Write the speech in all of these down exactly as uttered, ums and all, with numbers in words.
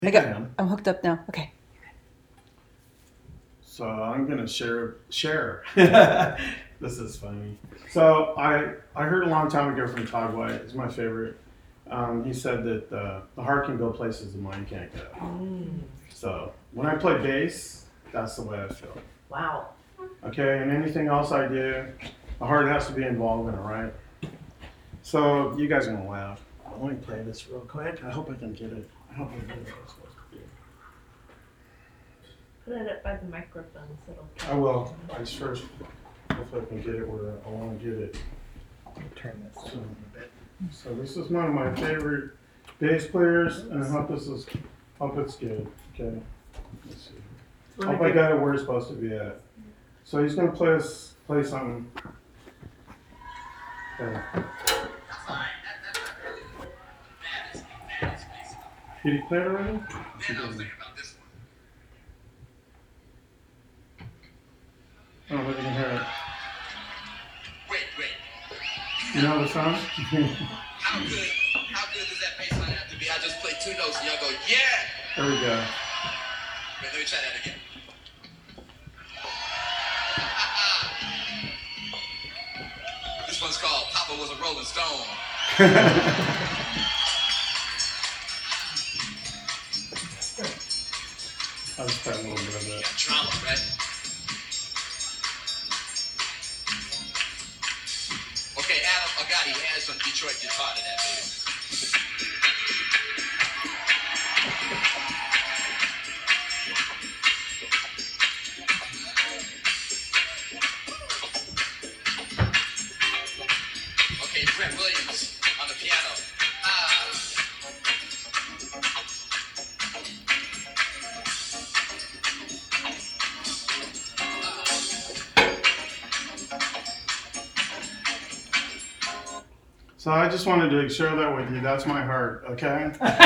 I got, I'm hooked up now. Okay. So I'm gonna share share. This is funny. So I I heard a long time ago from Todd White. He's my favorite. Um, he said that uh, the heart can go places the mind can't go. Mm. So when I play bass, that's the way I feel. Wow. Okay, and anything else I do, the heart has to be involved in it, right? So you guys are gonna laugh. Let me play this real quick. I hope I can get it. I hope I can get it. Put it up by the microphone so it'll. I will. I just first, hopefully I can get it where I want to get it. Turn this So, a little bit. so this is one of my favorite bass players, and I hope this is, hope it's good. Okay. Let's see. Hope I got it where it's supposed to be at. So he's gonna play us, play something. Okay. Did he play it already? He didn't. I don't know if you can hear it. Wait, wait. You know the song? How good, how good does that bass line have to be? I just play two notes and y'all go, yeah! There we go. Wait, let me try that again. This one's called Papa Was a Rolling Stone. I'll just play a little bit of it. Got drama, right? Okay, Adam Agati has some Detroit guitar to that, baby. Okay, Brett Williams on the piano. Ah. So I just wanted to share that with you. That's my heart, okay?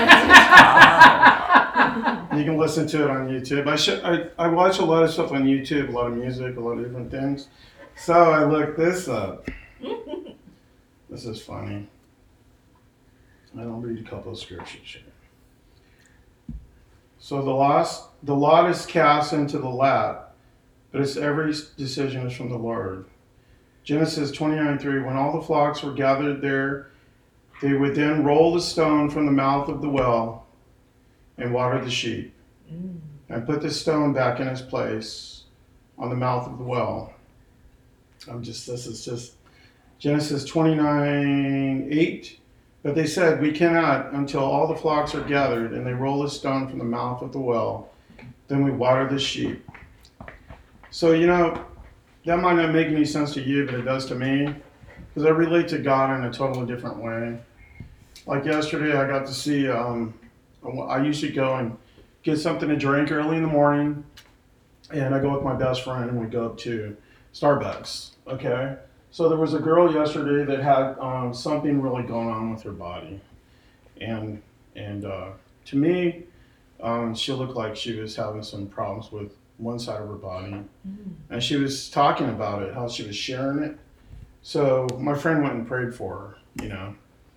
You can listen to it on YouTube. I, sh- I I watch a lot of stuff on YouTube, a lot of music, a lot of different things. So I looked this up. This is funny. I'll read a couple of scriptures here. So the lost, the lot is cast into the lap, but its every decision is from the Lord. Genesis twenty-nine three, when all the flocks were gathered there, they would then roll the stone from the mouth of the well and water the sheep, Mm. and put the stone back in its place on the mouth of the well. I'm just, this is just Genesis twenty-nine eight. But they said, we cannot until all the flocks are gathered, and they roll the stone from the mouth of the well. Then we water the sheep. So, you know, that might not make any sense to you, but it does to me, because I relate to God in a totally different way. Like yesterday, I got to see, um, I usually go and get something to drink early in the morning, and I go with my best friend, and we go up to Starbucks, okay? So there was a girl yesterday that had um, something really going on with her body, and and uh, to me, um, she looked like she was having some problems with one side of her body, Mm. and she was talking about it, how she was sharing it. So my friend went and prayed for her, you know,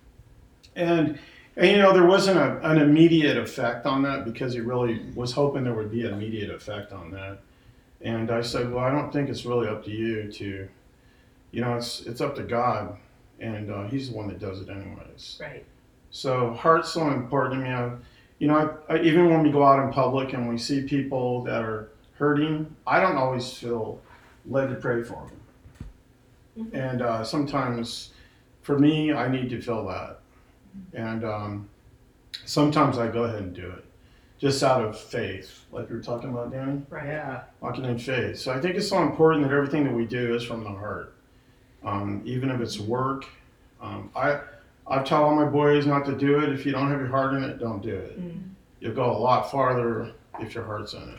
and and you know there wasn't a, an immediate effect on that because he really was hoping there would be an immediate effect on that. And I said, well, I don't think it's really up to you to, you know, it's it's up to God, and uh, He's the one that does it anyways. Right. So heart's so important to me. I, you know, I, I, even when we go out in public and we see people that are hurting, I don't always feel led to pray for them. Mhm. And uh, sometimes, for me, I need to feel that. And um, sometimes I go ahead and do it, just out of faith, like we were talking about, Danny, Right. Yeah. walking in faith. So I think it's so important that everything that we do is from the heart, um, even if it's work. Um, I I've taught all my boys not to do it. If you don't have your heart in it, don't do it. Mm. You'll go a lot farther if your heart's in it.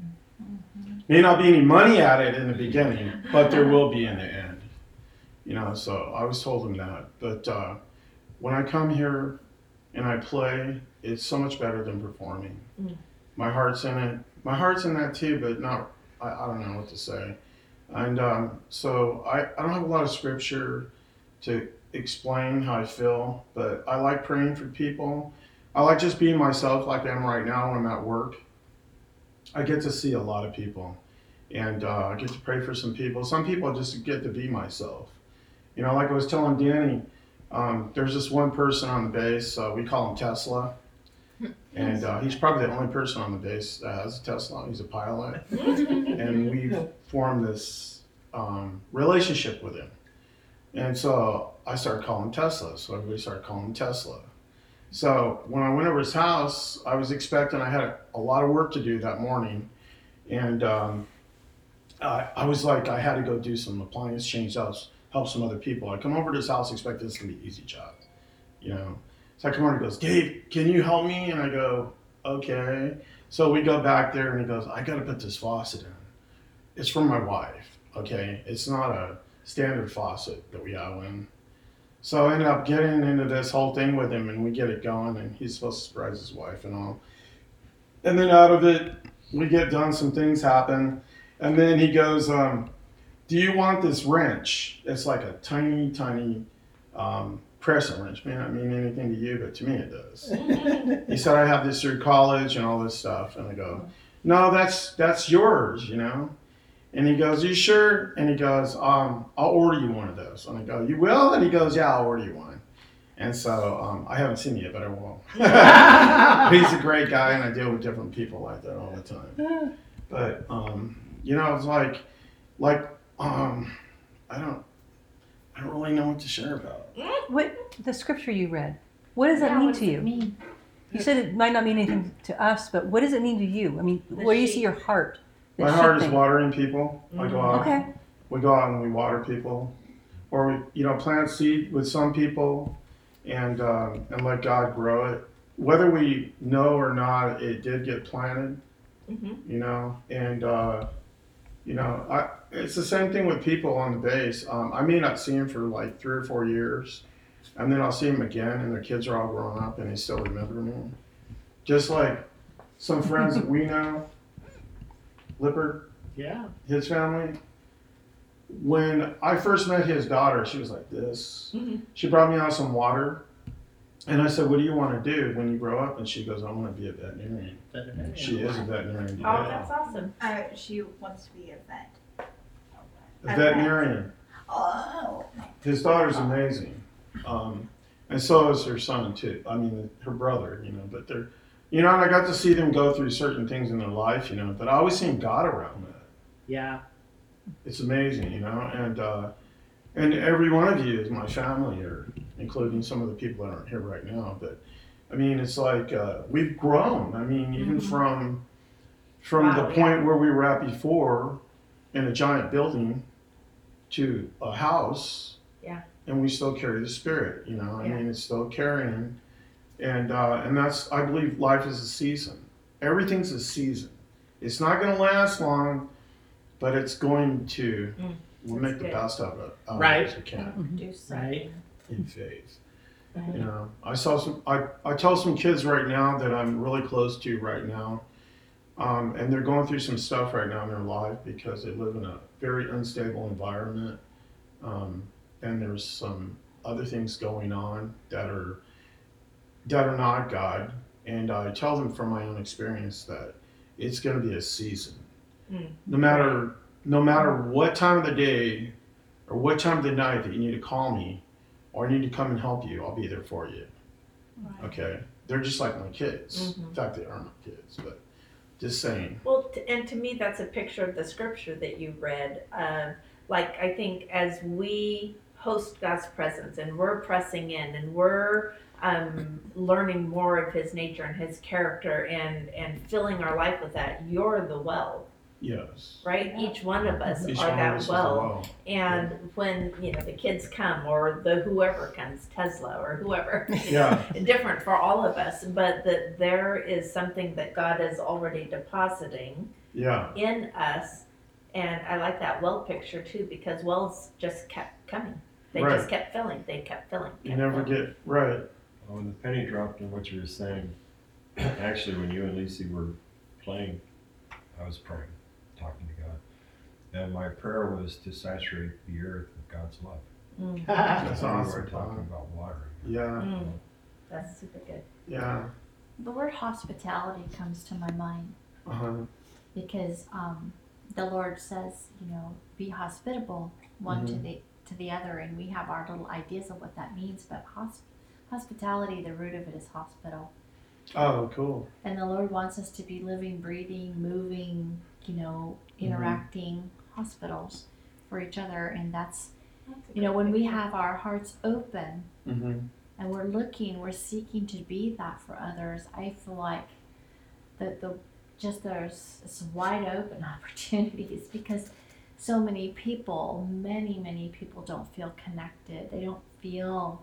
May not be any money at it in the beginning, but there will be in the end. You know, so I was told them that. But uh, when I come here and I play, it's so much better than performing. Mm. My heart's in it. My heart's in that too, but not, I, I don't know what to say. And um, so I, I don't have a lot of scripture to explain how I feel, but I like praying for people. I like just being myself like I am right now when I'm at work. I get to see a lot of people, and uh, I get to pray for some people. Some people just get to be myself. You know, like I was telling Danny, um, there's this one person on the base, uh, we call him Tesla. And uh, he's probably the only person on the base that has a Tesla. He's a pilot. And we've formed this um, relationship with him. And so I started calling him Tesla. So everybody started calling him Tesla. So when I went over his house, I was expecting, I had a, a lot of work to do that morning. And um, I, I was like, I had to go do some appliance change outs, help some other people. I come over to his house expecting this to be an easy job, you know. So I come over and he goes, Dave, can you help me? And I go, okay. So we go back there and he goes, I got to put this faucet in. It's from my wife, okay? It's not a standard faucet that we have in. So I ended up getting into this whole thing with him and we get it going and he's supposed to surprise his wife and all. And then out of it, we get done, some things happen. And then he goes, um, do you want this wrench? It's like a tiny, tiny, um, crescent wrench. May not mean anything to you, but to me it does. He said, I have this through college and all this stuff. And I go, no, that's that's yours, you know? And he goes, you sure? And he goes, um, I'll order you one of those. And I go, you will? And he goes, yeah, I'll order you one. And so um, I haven't seen it yet, but I will. He's a great guy, and I deal with different people like that all the time. But, um, you know, it's like, like um, I don't, I don't really know what to share about. What the scripture you read? What does that Yeah, mean what to does you? it mean? You said it might not mean anything to us, but what does it mean to you? I mean, The where do you see sheep. your heart? The My sheep heart is thing. watering people. I go out. Okay. We go out and we water people, or we, you know, plant seed with some people, and um, and let God grow it. Whether we know or not, it did get planted. Mm-hmm. You know, and uh, you know, I, it's the same thing with people on the base. Um, I may not see them for like three or four years, and then I'll see them again, and their kids are all grown up, and they still remember me. Just like some friends that we know, Lippert, Yeah. his family. When I first met his daughter, she was like this. Mhm. She brought me out some water, and I said, "What do you want to do when you grow up?" And she goes, "I want to be a veterinarian." Veterinarian. She is a veterinarian today. Oh, that's awesome. Uh, she wants to be a vet. A veterinarian. Oh. His daughter's amazing, um, and so is her son too. I mean, her brother. You know, but they're, you know, and I got to see them go through certain things in their life. You know, but I always seen God around that. Yeah. It's amazing, you know, and uh, and every one of you is my family, or including some of the people that aren't here right now. But I mean, it's like uh, we've grown. I mean, even Mhm. from from Wow, the yeah. point where we were at before, in a giant building, to a house. Yeah. And we still carry the spirit, you know. I Yeah. mean, it's still carrying, and uh, and that's, I believe life is a season. Everything's a season. It's not going to last long. But it's going to, Mm, we'll that's make the good. best out of it out of Right. it as we can, Do something. Right. in faith. Right. You know, I saw some, I, I tell some kids right now that I'm really close to right now, um, and they're going through some stuff right now in their life because they live in a very unstable environment, um, and there's some other things going on that are, that are not God, and I tell them from my own experience that it's going to be a season. Mm. No matter no matter what time of the day or what time of the night that you need to call me or I need to come and help you, I'll be there for you. Right. Okay? They're just like my kids. Mhm. In fact, they are my kids, but just saying. Well, t- and to me, that's a picture of the scripture that you read. Um, like, I think as we host God's presence and we're pressing in and we're um, learning more of His nature and His character and, and filling our life with that, you're the well, Yes. right? Each one of us Each are one that of us is a well. well. And when, you know, the kids come or the whoever comes, Tesla or whoever, you Yeah. know, different for all of us, but that there is something that God is already depositing Yeah. in us. And I like that well picture too, because wells just kept coming. They Right. just kept filling. They kept filling. You kept never filling. get right. Oh, when the penny dropped in what you were saying, actually, when you and Lisa were playing, I was praying, talking to God. And my prayer was to saturate the earth with God's love. That's And we awesome. were talking about watering. Yeah. Mm, that's super good. Yeah. The word hospitality comes to my mind Uh-huh. because um, the Lord says, you know, be hospitable one to Mhm. the to the other, and we have our little ideas of what that means. But hosp- hospitality, the root of it is hospital, Oh, cool. and the Lord wants us to be living, breathing, moving, you know, interacting hospitals for each other, and that's That's a you know good when we picture. have our hearts open Mm-hmm. and we're looking, we're seeking to be that for others. I feel like that the just there's some wide open opportunities because so many people, many many people don't feel connected. They don't feel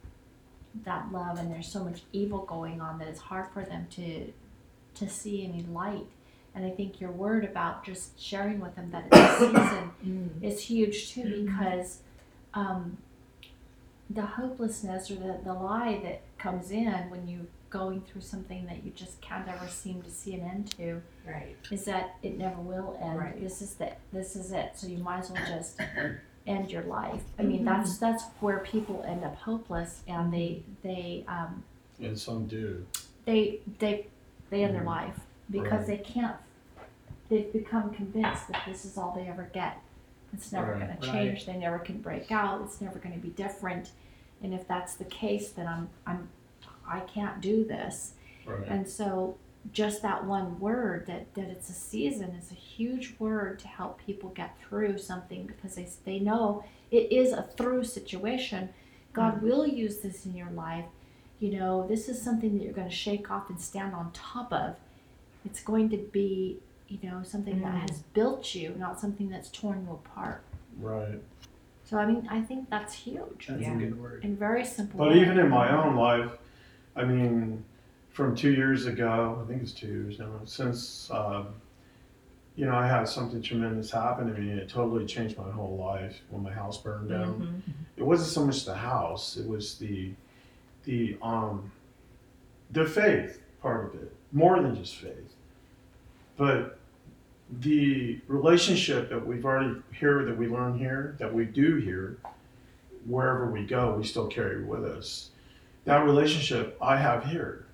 that love, and there's so much evil going on that it's hard for them to to see any light. And I think your word about just sharing with them that it's a season Mm. is huge too, because um, the hopelessness or the, the lie that comes in when you're going through something that you just can't ever seem to see an end to Right. is that it never will end. Right. This is the, this is it. So you might as well just end your life. I mean, that's that's where people end up hopeless, and they they um, And some do. they they they end their Mhm. life because Right. they can't. They've become convinced that this is all they ever get. It's never Right. going to Right. change. They never can break out. It's never going to be different. And if that's the case, then I'm I'm I can't do this. Right. And so just that one word that, that it's a season is a huge word to help people get through something, because they they know it is a through situation. God will use this in your life. You know, this is something that you're going to shake off and stand on top of. It's going to be, you know, something that Mm. has built you, not something that's torn you apart. Right. So I mean, I think that's huge That's Yeah. a good word. and very simple. But way. even in my own life, I mean, from two years ago, I think it's two years now, since, um, you know, I had something tremendous happen to me. It totally changed my whole life when my house burned down. Mhm. It wasn't so much the house; it was the, the, um, the faith part of it, more than just faith, but the relationship that we've already here, that we learn here, that we do here, wherever we go, we still carry with us. That relationship I have here.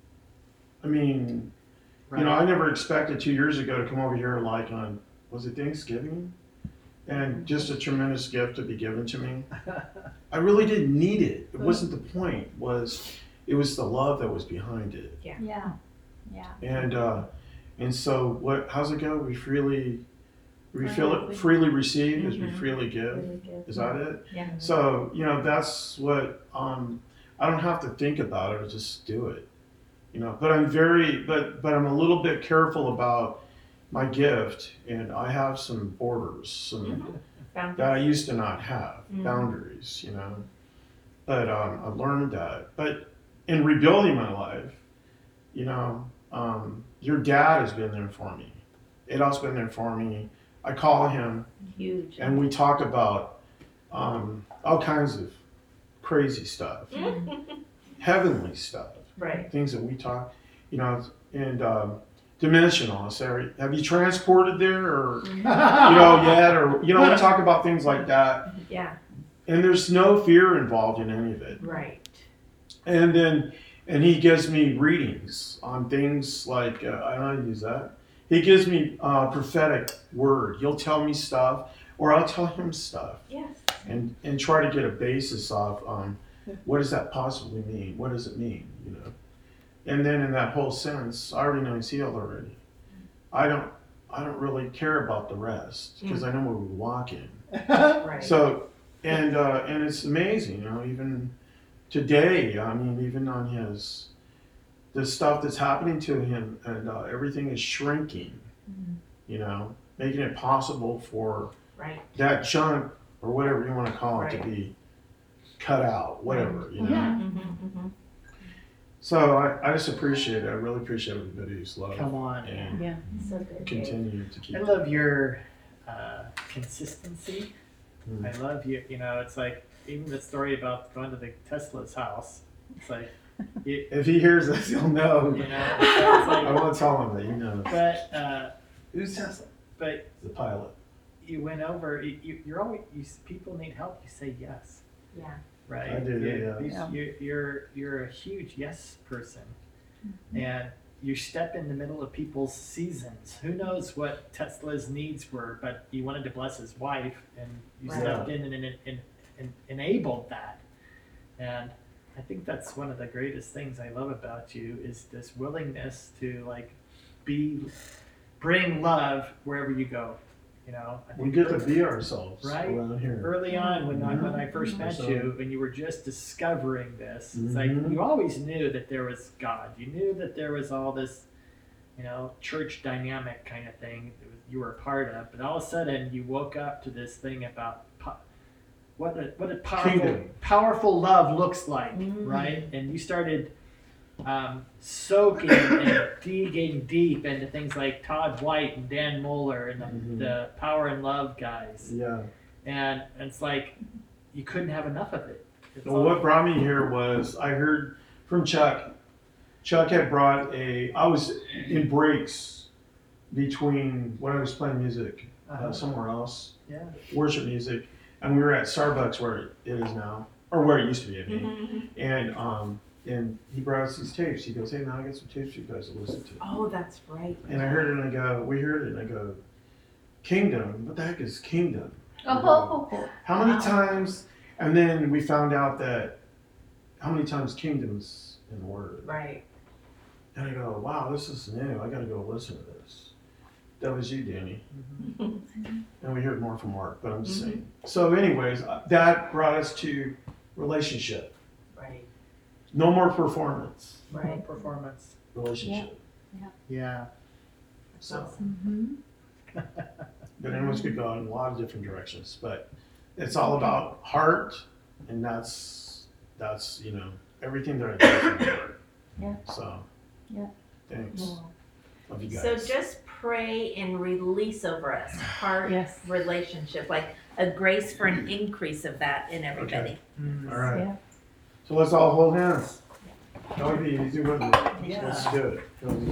I mean, you know, I never expected two years ago to come over here like on, was it Thanksgiving? And just a tremendous gift to be given to me. I really didn't need it. It wasn't the point. Was it was the love that was behind it. Yeah, yeah. And uh, and so what? How's it go? We freely, we feel Freely. it freely receive as we Mhm. freely give. Really good. Is that it? Yeah. So you know that's what um, I don't have to think about it. I just do it. You know, but I'm very, but but I'm a little bit careful about my gift, and I have some borders, some Found that I used to not have Mhm. boundaries. You know, but um, I've learned that. But in rebuilding my life, you know, um, your dad has been there for me. Adolph's been there for me. I call him, huge. and we talk about um, all kinds of crazy stuff, heavenly stuff. Right. Things that we talk, you know, and um, dimensional. I say, have you transported there, or you know, yet, or you know, we talk about things like that, Yeah. and there's no fear involved in any of it. Right. And then, and he gives me readings on things like uh, I don't know how to use that. He gives me uh, prophetic word. He'll tell me stuff, or I'll tell him stuff, Yes. and and try to get a basis off on what does that possibly mean? What does it mean? You know. And then in that whole sense, I already know he's healed already. I don't I don't really care about the rest because I know where we walk in. Right. So and uh, and it's amazing, you know, even today, I mean, even on his the stuff that's happening to him, and uh, everything is shrinking, Mhm. you know, making it possible for Right. that junk or whatever you want to call it Right. to be cut out, whatever, you know. Yeah. Mm-hmm, mm-hmm. So I, I just appreciate it. I really appreciate everybody's love. Come on. And Yeah. So good. Dave. continue to keep I love your uh, consistency. Mm. I love you. You know, it's like even the story about going to the Tesla's house. It's like, you, If he hears this, he'll know. you know, it's I like, won't tell him that, you know. but uh, Who's Tesla? but The pilot. you went over. You, you- you're always you, people need help. You say yes, Yeah. right? I do, You- yeah. you- Yeah. You're you're you're a huge yes person, and you step in the middle of people's seasons. Who knows what Tesla's needs were, but he wanted to bless his wife, and you Right. stepped in and, and, and, and enabled that. And I think that's one of the greatest things I love about you is this willingness to like be, bring love wherever you go. You know, I We think get to be ourselves Right. around here. early on when I when I first Mhm. met So- you and you were just discovering this, it's like Mhm. you always knew that there was God. You knew that there was all this, you know, church dynamic kind of thing that was- you were a part of. But all of a sudden, you woke up to this thing about po- what a what a powerful Kingdom. powerful love looks like, Mhm. right? And you started um, soaking and digging deep into things like Todd White and Dan Moeller and the, Mhm. the Power and Love guys. Yeah. And it's like you couldn't have enough of it. It's Well, all- what brought me here was I heard from Chuck. Chuck had brought a. I was in breaks between when I was playing music uh, Uh-huh. somewhere else, Yeah. worship music, and we were at Starbucks where it is now, or where it used to be. I mean, Mhm. and um, and he brought us these tapes. He goes, "Hey, man, I got some tapes for you guys to listen to." Oh, that's right. And I heard it, and I go, "We heard it," and I go, "Kingdom? What the heck is kingdom?" Oh, How many Wow. times? And then we found out that how many times kingdoms in the word. Right. And I go, wow, this is new. I got to go listen to this. That was you, Danny. And we heard more from Mark, but I'm just Mhm. saying. So, anyways, uh, that brought us to relationship. Right. No more performance. Right. Performance. Relationship. Yeah. So, mm-hmm. but anyways, could go in a lot of different directions. But it's all about heart, and that's that's you know everything that I do from the heart. Yeah. So. Yeah. Thanks. Love you guys. So just pray and release over us heart Yes. relationship, like a grace for an increase of that in everybody. Mm. All right. Yeah. So let's all hold hands. That would be easy, wouldn't it? Yeah. Let's do it.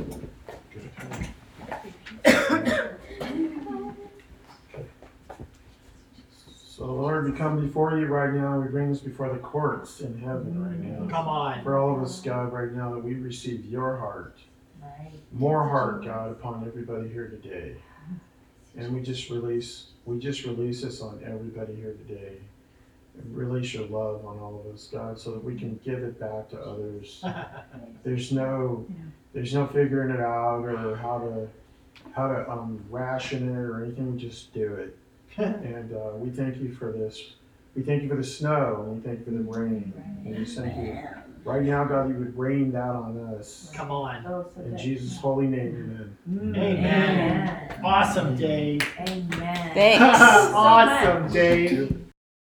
So Lord, we come before you right now. We bring this before the courts in heaven right now. Come on. For all of us, God, right now that we receive your heart, Right. more heart, God, upon everybody here today. And we just release, we just release this on everybody here today. And release your love on all of us, God, so that we can give it back to others. There's no, there's no figuring it out or how to, how to um, ration it or anything. We just do it. And uh, we thank you for this. We thank you for the snow, and we thank you for the rain. And we thank you right now, God, you would rain that on us. Come on. Oh, so In good. Jesus' holy name, amen. Amen. Amen. Awesome, Dave. Amen. Thanks. awesome, Dave.